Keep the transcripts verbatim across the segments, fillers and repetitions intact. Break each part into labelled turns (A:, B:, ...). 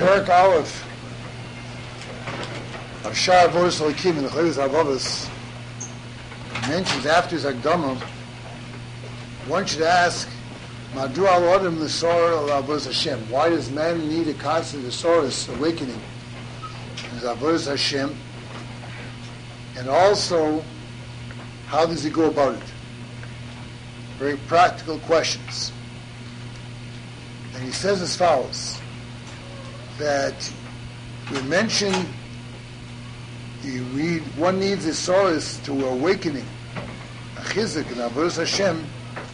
A: Perak Aleph of Shar Avodas Elokim in the Chovos HaLevavos mentions after his Akdama, one should ask, Madu al Adam L'Sor al Avodas Hashem. Why does man need a constant L'Soris awakening in his Avodas Hashem? And also, how does he go about it? Very practical questions. And he says as follows, that we mentioned, you read, one needs a solace to awakening, a chizuk in Avodas Hashem,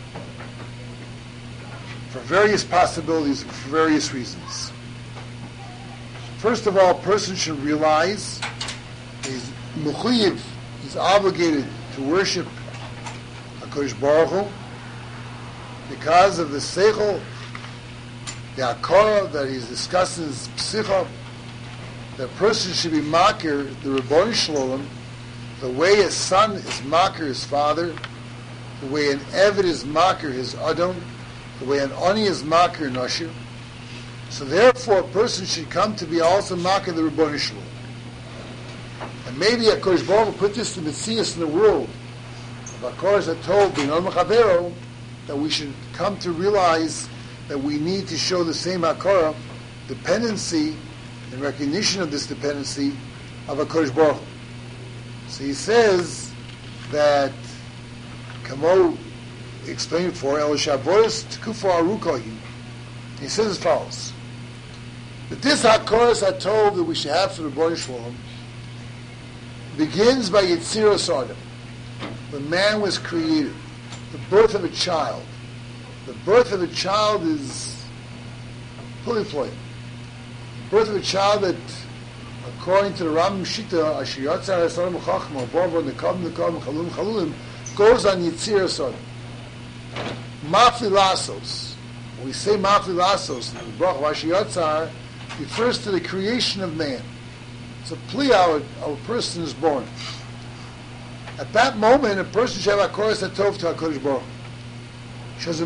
A: for various possibilities, for various reasons. First of all, a person should realize he's mechuyev, he's obligated to worship HaKadosh Baruch Hu because of the seichel, the akara that he's discussing is psicha. The person should be makir, the Rebbeinu Shalom, the way a son is makir his father, the way an Eved is makir his Adon, the way an Ani is makir Nashir. So therefore, a person should come to be also makir the Rebbeinu Shalom. And maybe HaKadosh Baruch Hu put this to Metzias in the world. HaKadosh had told B'nai Mechavero that we should come to realize that we need to show the same akara, dependency, and recognition of this dependency of HaKadosh Baruch Hu. So he says that, Kamo explained before, El Shabbos Tekufa Arukohi. He says as follows, that this HaKaras HaTov that we should have for the Rebbeinu Shalom begins by Yetziras Adam. The man was created, the birth of a child. The birth of a child is fully employed. The birth of a child that, according to the Rambam Shita, Asher Yatzar Esarim Chachma, Borvo Nekam Nekam Chalum Chalulim, goes on Yetziras Adam. Mafli Lasos. When we say Mafli Lasos, the Brach of Asher Yatzar refers to the creation of man. It's a plea how a person is born. At that moment, a person should have HaKaras HaTov to HaKadosh Baruch Hu. At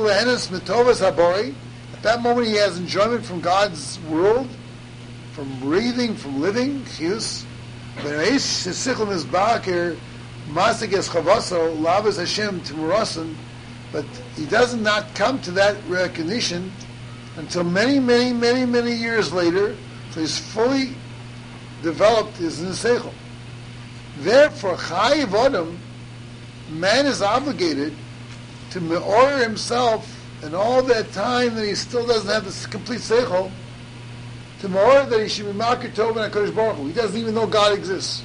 A: that moment he has enjoyment from God's world, from breathing, from living, but he does not come to that recognition until many, many, many, many years later, so he's fully developed his neseichel. Therefore, Chayiv Adam, man is obligated to me'or himself, and all that time that he still doesn't have this complete seichel, to me'or that he should be makir tov and HaKadosh Baruch Hu. He doesn't even know God exists.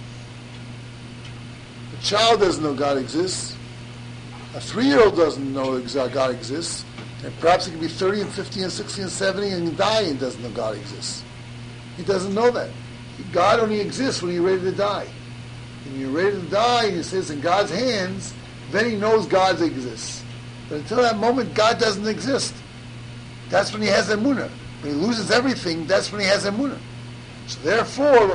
A: A child doesn't know God exists. A three-year-old doesn't know God exists. And perhaps he can be thirty and fifty and sixty and seventy and die and doesn't know God exists. He doesn't know that. God only exists when you're ready to die. When you're ready to die, and he says in God's hands, then he knows God exists. But until that moment, God doesn't exist. That's when he has emunah. When he loses everything, that's when he has emunah. So therefore,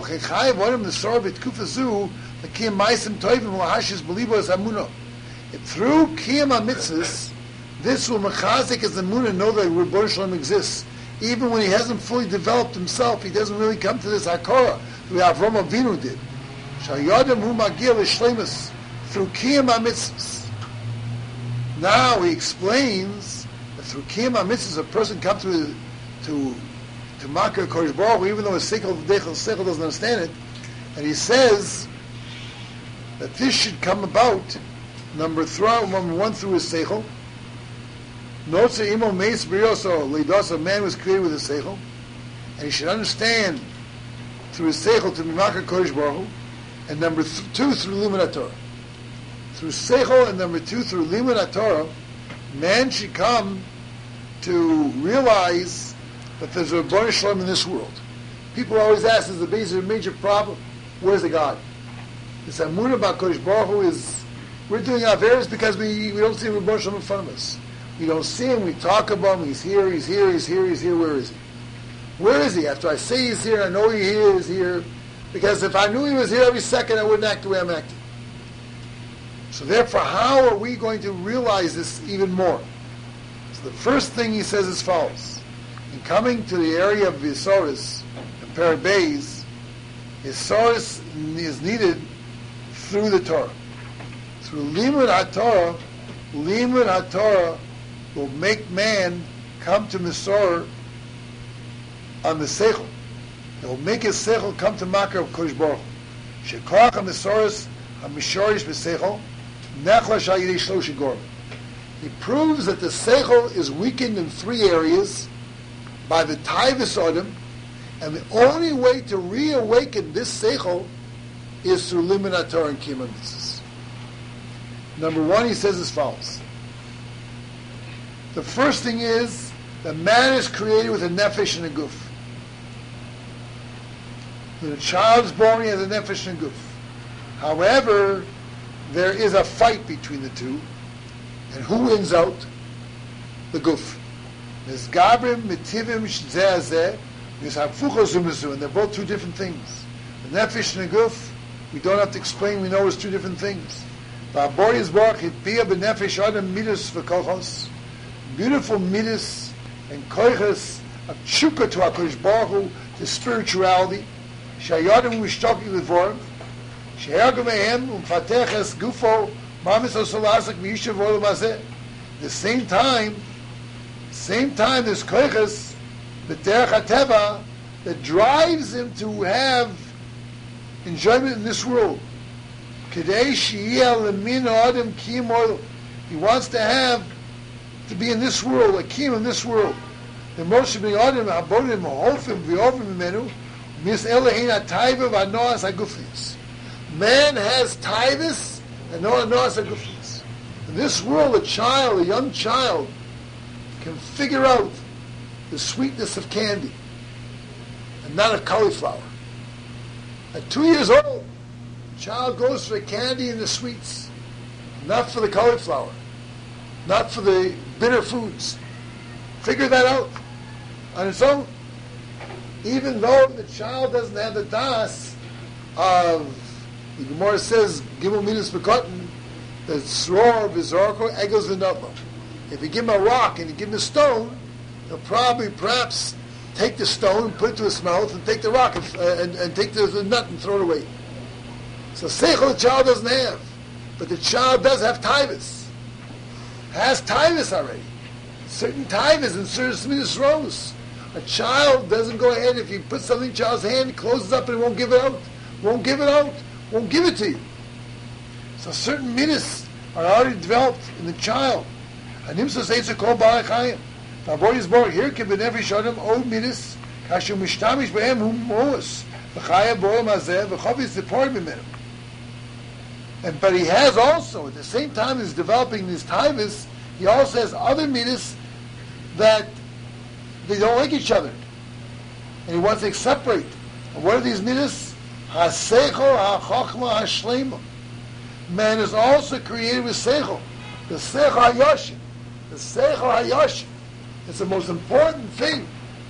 A: through kiyam mitzvahs, this will mechazik his emunah, know that Rebbeinu Shalom exists. Even when he hasn't fully developed himself, he doesn't really come to this hakara the way Avraham Avinu did. Through kiyam mitzvahs. Now he explains that through kiyam mitzvahs, a person comes to to to makir HaKadosh Baruch Hu, even though his seichel doesn't understand it, and he says that this should come about. Number three, number one, through his seichel. Notze imo meis brioso leidos, a man was created with a seichel, and he should understand through his seichel to be makir HaKadosh Baruch Hu. And number th- two, through limud Torah. Through seichel, and number two, through limud Torah, man should come to realize that there's a Rebbeinu Shalom in this world. People always ask, is the basic major problem? Where's the God? This amunah about Kodesh Baruch Hu is, we're doing averos because we, we don't see Rebbeinu Shalom in front of us. We don't see him, we talk about him, he's here, he's here, he's here, he's here, where is he? Where is he? After I say he's here, I know he is here, because if I knew he was here every second, I wouldn't act the way I'm acting. So therefore, how are we going to realize this even more? So the first thing he says is follows. In coming to the area of Visoris and Parabays, Visoris is needed through the Torah. Through Limud HaTorah, Limud HaTorah will make man come to Misor on the Seichel. It will make his Seichel come to Makar of Kodesh Baruch Hu. Shekoach HaMisoris HaMishorish B'Seichel Nechla Shal Yidei Shlosh Gorm. He proves that the Seichel is weakened in three areas by the Taivus Odom, and the only way to reawaken this Seichel is through Limud HaTorah and Kiyum HaMitzvos. Number one, he says as follows. The first thing is that man is created with a nefesh and a guf. When a child is born, he has a nefesh and a guf. However, there is a fight between the two, and who wins out? The guf. There's Gabrim, Mitivim, Shzeh, there's Hapfucho Zumizu, and they're both two different things. The nefesh and the guf, we don't have to explain, we know it's two different things. Beautiful midas and koiches of tshuka to HaKadosh Baruch Hu, to spirituality. Shayadim u'shtoki levorim. Sheyagam ehem u'mfateches gufo mamis osolasak miyishav olam hazeh. The same time, same time, there's koiches, the derech hateva, that drives him to have enjoyment in this world. He wants to have, to be in this world, a kiyum in this world. The most of the adam habodim hofim v'ofim menu mis elahin atayva v'anoas hagufis. Man has taivas and no anoas hagufis. In this world, a child, a young child, can figure out the sweetness of candy and not of cauliflower. At two years old, child goes for the candy and the sweets, not for the cauliflower, not for the bitter foods. Figure that out on its own. Even though the child doesn't have the das of, the Gemara says, Gimel Midas Bekotten, the Sror Vizorko Egos V'Notlo. If you give him a rock and you give him a stone, he'll probably perhaps take the stone and put it to his mouth and take the rock and, uh, and, and take the, the nut and throw it away. So seichel the child doesn't have, but the child does have taivas. Has taivas already. Certain taivas and certain smidas rows. A child doesn't go ahead, if you put something in a child's hand, it closes up and it won't give it out. Won't give it out. Won't give it to you. So certain midas are already developed in the child. And himsa says to call balachayim. Now is born here can be nefesh adam old midas kashu mishtamish behem hum moas. V'chaya boram hazeh v'chavis zipor b'menim. And but he has also, at the same time he's developing these taivas, he also has other midas that they don't like each other. And he wants to separate. And what are these midas? Ha-seichel ha-chochma ha-shleima. Man is also created with seichel. The seichel ha-yashim. The seichel ha-yashim. It's the most important thing.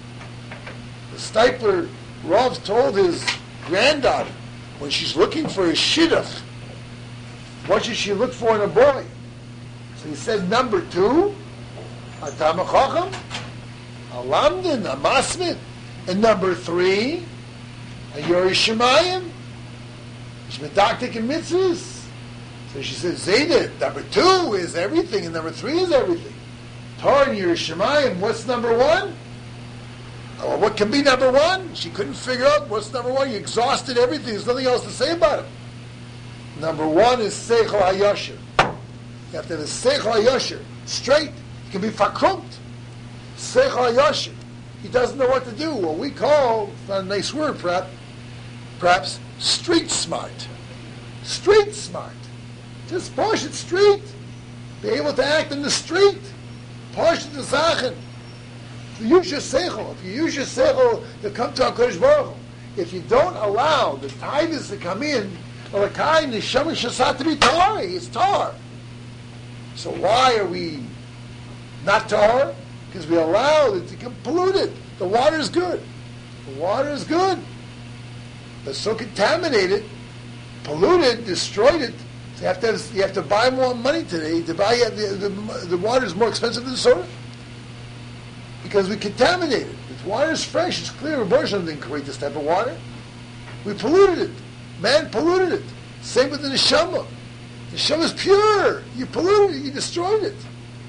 A: The Stipler Rav told his granddaughter, when she's looking for a shidduch, what should she look for in a boy? So he said, number two, a Talmid Chacham, a Lamdin, a Masmid. And number three, a Yorei Shemayim, Shmedaktik and Mitzvahs. So she said, Zayda, number two is everything, and number three is everything. Torah and Yorei Shemayim, what's number one? Oh, what can be number one? She couldn't figure out what's number one. You exhausted everything. There's nothing else to say about it. Number one is Seichel HaYosher. You have to have a Seichel HaYosher. Straight. It can be fakrumt. Seichel HaYosher. He doesn't know what to do. What we call, it's not a nice word perhaps, perhaps street smart. Street smart. Just push it street. Be able to act in the street. Push the Zachen. Use your seichel. If you use your seichel to come to HaKadosh Baruch Hu, if you don't allow the taivas to come in, well, the kind is neshama shasat to be tar. It's tar. So why are we not tar? Because we allow it to become polluted. The water is good. The water is good. But so contaminated, polluted, destroyed it. So you have to have, you have to buy more money today to buy the the, the water is more expensive than soda. You because we contaminated it. The water is fresh, it's clear. Abortion didn't create this type of water. We polluted it. Man polluted it. Same with the neshama. The neshama is pure. You polluted it, you destroyed it.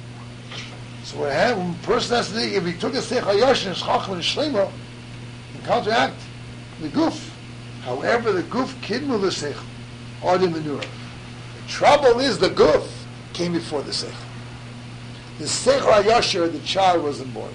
A: So what happened, when a person has to think, if he took a Seichel HaYashir and Chacham and Shlema, and counteract the Guf. However, the Guf kidmu the Seichel, or the manure. The trouble is the Guf came before the Seichel. The Seichel HaYashir, the child wasn't born.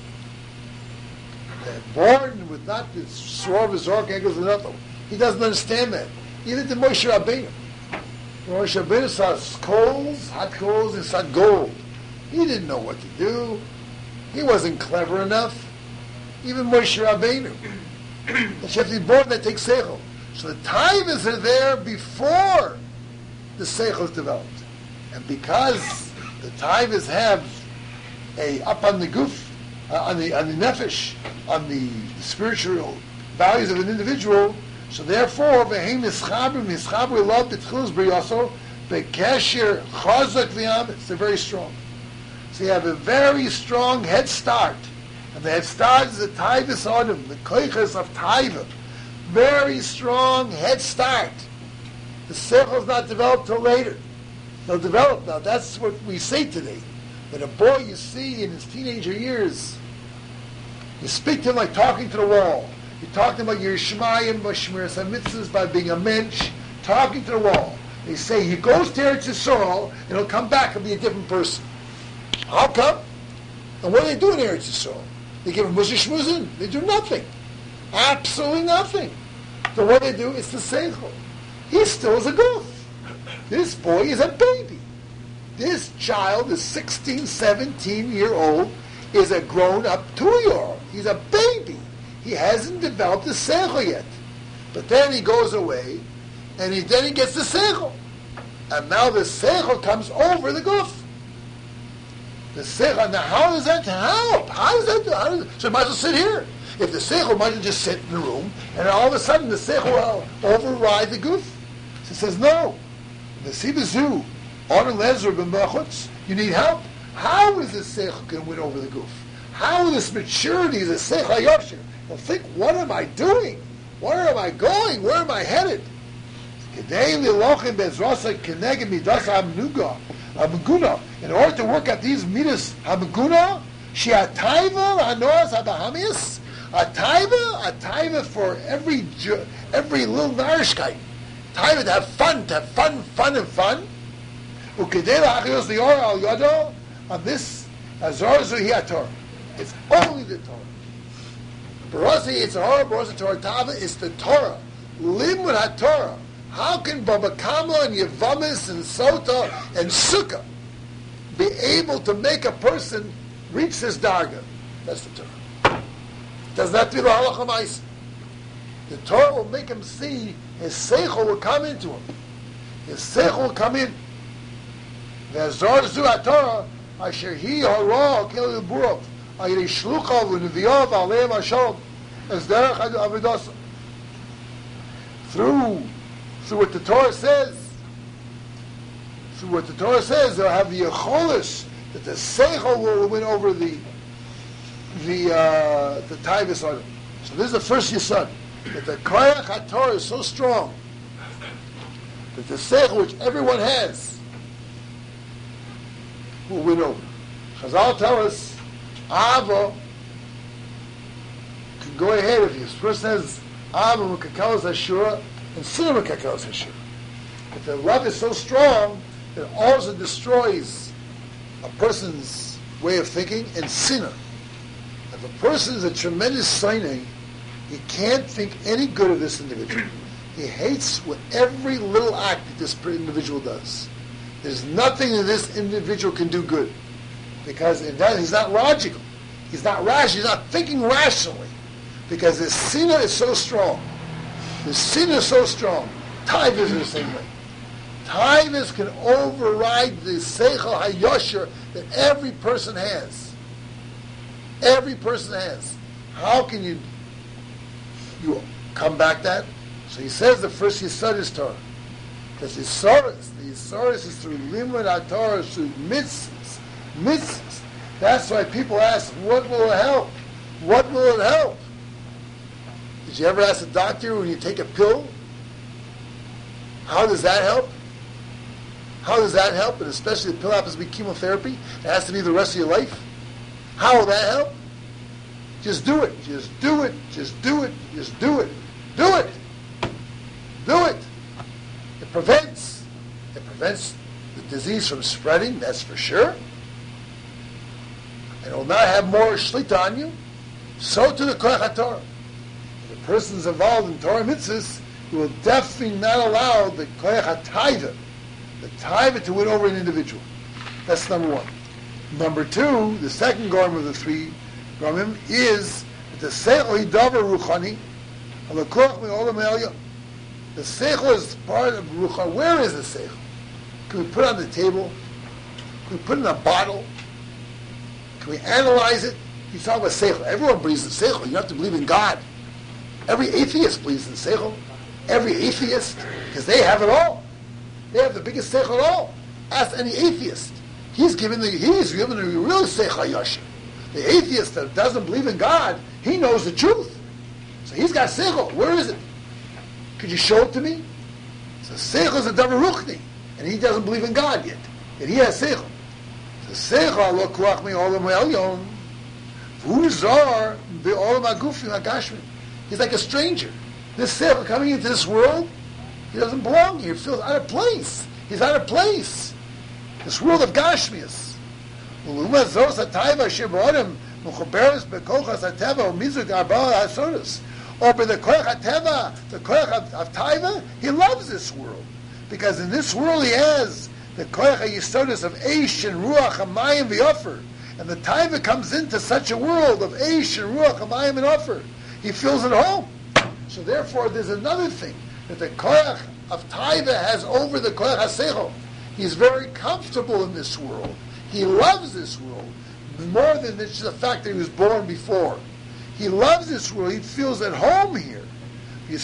A: They're born with not the Swarv, Zork, Engels, and nothing. He doesn't understand that. Even the Moshe Rabbeinu. Moshe Rabbeinu saw coals, hot coals, and saw gold. He didn't know what to do. He wasn't clever enough. Even Moshe Rabbeinu. But you have to be born that takes Seichel. So the taivas are there before the Seichel is developed. And because the taivas have a, up on the guf, uh, on the on the nefesh, on the, the spiritual values of an individual, so therefore, v'heim mischaber, mischaber love b'tchilus b'yaso, b'kesher chazak v'yamitz. They're very strong. So you have a very strong head start. And the head start is the taivas adam, the koiches of taiva. Very strong head start. The seichel is not developed till later. They'll develop now. That's what we say today. When a boy you see in his teenager years, you speak to him like talking to the wall. You talk to him like your Shemayim, Shmiras HaMitzvahs, by being a mensch, talking to the wall. They say he goes to Eretz Yisrael and he'll come back and be a different person. How come? And what do they do in Eretz Yisrael? They give him muzish muzin. They do nothing. Absolutely nothing. So what they do is the seichel. He still is a goof. This boy is a baby. This child is sixteen, seventeen year old, is a grown-up two-year-old. He's a baby. He hasn't developed the seichel yet. But then he goes away, and he, then he gets the seichel. And now the seichel comes over the goof. The seichel, now how does that help? How does that do? How does, so it might as well sit here. If the seichel might as well just sit in the room, and all of a sudden the seichel will override the goof. So it says, no. The sibazu, on lezer b'machutz, you need help. How is the seichel going to win over the goof? How this maturity is a seichel HaYashir? Well, think, what am I doing? Where am I going? Where am I headed? In order to work at these midas hamaguna, she'ataiva hanoas habahamias, a taiva, a taiva for every every little narishkeit. Taiva to have fun, to have fun, fun, and fun. Ukedei la'achios lior al yado, on this azor zuhi Torah. It's only the Torah. Barasi, it's a horror, Barasi Torah Tava, it's the Torah. Limud HaTorah. How can Baba Kama and Yevamis and Sota and Sukkah be able to make a person reach this darga? That's the Torah. Does that be the halacha ma'aseh? The Torah will make him see his seichel will come into him. His seichel will come in. Ve'azor zu HaTorah asher hi hara kel burov. Through, through what the Torah says, through what the Torah says, they'll have the yecholis that the seichel will win over the the uh, the taivas on it. So this is the first yesod, that the koyach HaTorah is so strong that the seichel, which everyone has, will win over. Chazal tell us, Ava can go ahead if you first says Ava Mukakalas Ashura and Sinna Mukakalas Ashura. But the love is so strong that it also destroys a person's way of thinking and sinner. If a person is a tremendous sinner, he can't think any good of this individual. He hates what every little act that this individual does. There's nothing that this individual can do good. Because it does, he's not logical. He's not rational. He's not thinking rationally. Because the sinner is so strong. The sinner is so strong. Taivas is the same way. Taivas can override the Seichel HaYashir that every person has. Every person has. How can you you come back that? So he says the first Yisod is Torah. Because Yisoris, the Yisoris is through Limud HaTorah, through mitzvahs. Mitzvahs. That's why people ask, what will help? What will it help? Did you ever ask the doctor when you take a pill? How does that help? How does that help? And especially the pill happens to be chemotherapy. It has to be the rest of your life. How will that help? Just do it. Just do it. Just do it. Just do it. Do it. Do it. It prevents. It prevents the disease from spreading, that's for sure. And it will not have more shlita on you. So to the Koach HaTorah. If a person is involved in Torah mitzvahs, he will definitely not allow the Koach HaTaiva, the taiva to win over an individual. That's number one. Number two, the second garm of the three garmim is that the seichel hidavar ruchani, halakoch me'olam ha'elyon. The seichel is part of ruchani. Where is the seichel? Can we put it on the table? Can we put it in a bottle? Can we analyze it? He's talking about seichel. Everyone believes in seichel. You have to believe in God. Every atheist believes in seichel. Every atheist, because they have it all. They have the biggest seichel at all. Ask any atheist. He's given the he's given the real seichel yashim. The atheist that doesn't believe in God, he knows the truth. So he's got seichel. Where is it? Could you show it to me? So seichel is a davar ruchni, and he doesn't believe in God yet. And he has seichel. So seichel lo kuach me'olam ha'elyon v'hu zar be'olam ha'gufim ha'gashmim. He's like a stranger. This seichel coming into this world, he doesn't belong here. He feels out of place. He's out of place. This world of Gashmias. Or by the Koach HaTeva, the Koach of, of Taiva, he loves this world. Because in this world he has the Koach HaYisodis of Eish and Ruach HaMayim v'Ofer. And the Taiva comes into such a world of Eish and Ruach HaMayim and Ofer. He feels at home. So therefore there's another thing that the Koach of Taiva has over the Koach HaSeichel. He's very comfortable in this world. He loves this world more than just the fact that he was born before. He loves this world. He feels at home here. And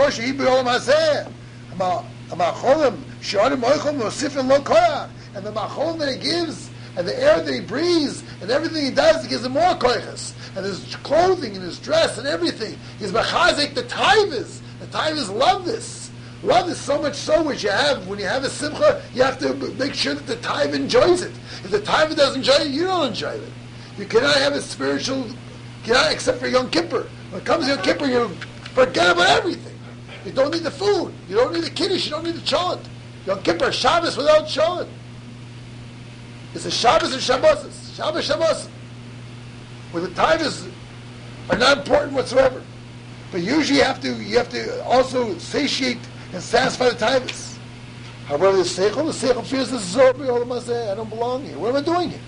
A: the macholim that he gives, and the air that he breathes, and everything he does, he gives him more koiches. And his clothing and his dress and everything. He's machazik the taivas. The taivas love this. Love is so much so which you have, when you have a simcha, you have to make sure that the taiva enjoys it. If the taiva doesn't enjoy it, you don't enjoy it. You cannot have a spiritual, cannot, except for Yom Kippur. When it comes to Yom Kippur, you forget about everything. You don't need the food. You don't need the kiddush. You don't need the cholent. Yom Kippur, Shabbos without cholent. It's a Shabbos and Shabbos. Shabbos, Shabbos. Where the taivas are not important whatsoever. But usually you have to, you have to also satiate and satisfy the taivas. However, the seichel, the seichel fears this is over. I don't belong here. What am I doing here?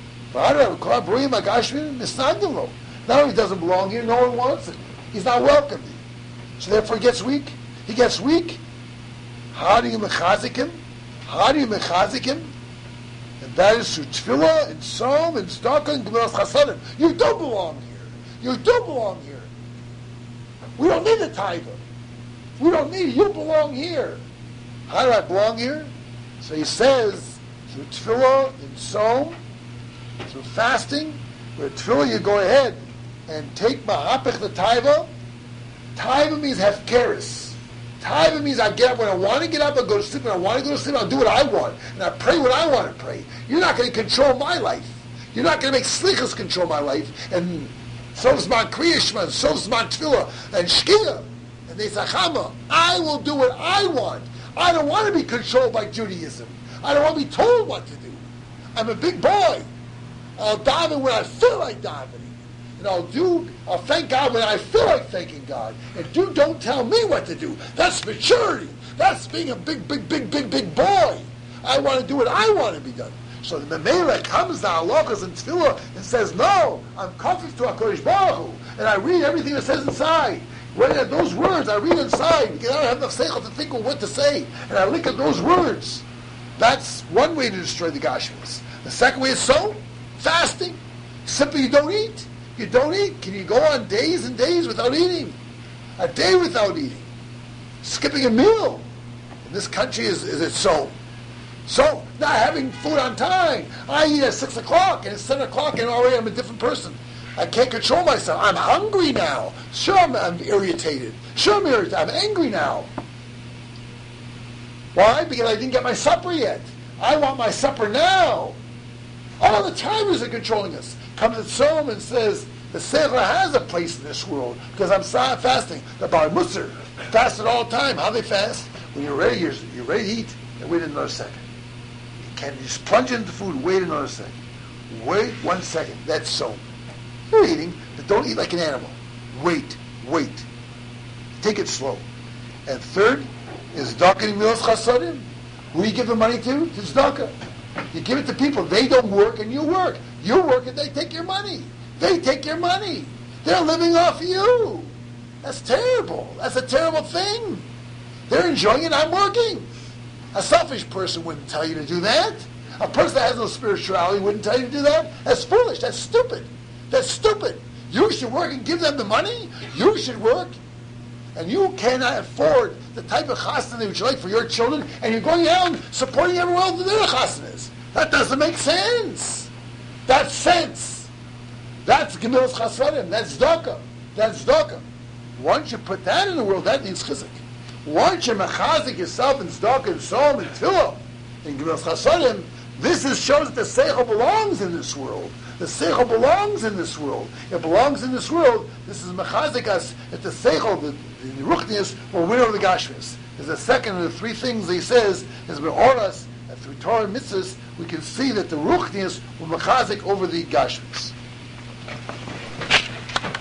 A: Now he doesn't belong here. No one wants it. He's not welcome here. So therefore he gets weak. He gets weak. How do you mechazik him? How do you mechazik him? And that is through tefillah and psalm and tzedakah and gemilas chasadim. You don't belong here. You don't belong here. We don't need a taiva. We don't need it. You belong here. How do I belong here? So he says, through tefillah and psalm, through fasting, with tefillah you go ahead and take ma'apech the taiva. Taiva means hefkeris. Taiva means I get up when I want to get up, I go to sleep. When I want to go to sleep, I'll do what I want. And I pray what I want to pray. You're not going to control my life. You're not going to make slichas control my life. And so's my kriyashma, so's my tefillah, and shkia, and nesachama. I will do what I want. I don't want to be controlled by Judaism. I don't want to be told what to do. I'm a big boy. I'll daven when I feel like davening. And I'll do, I'll thank God when I feel like thanking God. And you don't tell me what to do. That's maturity. That's being a big, big, big, big, big boy. I want to do what I want to be done. So the Memele comes to halachas and tefillah and says, no, I'm comforted to HaKadosh Baruch Hu, and I read everything that says inside. When I, those words I read inside, because I don't have enough seichel to think of what to say, and I look at those words. That's one way to destroy the Gashmis. The second way is so, fasting. Simply you don't eat. You don't eat. Can you go on days and days without eating? A day without eating. Skipping a meal. In this country, is, is it so? So, not having food on time. I eat at six o'clock, and it's seven o'clock, and already I'm a different person. I can't control myself. I'm hungry now. Sure, I'm, I'm irritated. Sure, I'm irritated. I'm angry now. Why? Because I didn't get my supper yet. I want my supper now. All the time is it controlling us. Comes at Tzom and says, the Seichel has a place in this world because I'm fasting. The Bar Musar fasted all the time. How they fast? When you're ready, you're, you're ready to eat, and wait another second. You can't you just plunge into food, wait another second. Wait one second. That's so. You're eating, but don't eat like an animal. Wait, wait. Take it slow. And third is Tzedakah Milos Chasadim. Who do you give the money to? To Tzedakah. You give it to people. They don't work and you work. You work and they take your money. They take your money. They're living off you. That's terrible. That's a terrible thing. They're enjoying it. I'm working. A selfish person wouldn't tell you to do that. A person that has no spirituality wouldn't tell you to do that. That's foolish. That's stupid. That's stupid. You should work and give them the money. You should work. And you cannot afford the type of chasna that you like for your children, and you're going out supporting everyone else with their chasnas. That doesn't make sense. That's sense. That's Gemilas Chasadim. That's Tzedakah. That's Tzedakah. Once you put that in the world, that means chizuk. Once you mechazik yourself in Tzedakah and Psalm and Tefillah in Gemilas Chasadim, this is, shows that the Seichel belongs in this world. The Seichel belongs in this world. It belongs in this world. This is mechazik us at the Seichel, the, the Ruchnius, will win over the Gashmis. There's the second of the three things that he says is Be'oras, and through Torah and Mitzvahs, we can see that the Ruchnius will mechazik over the Gashmis.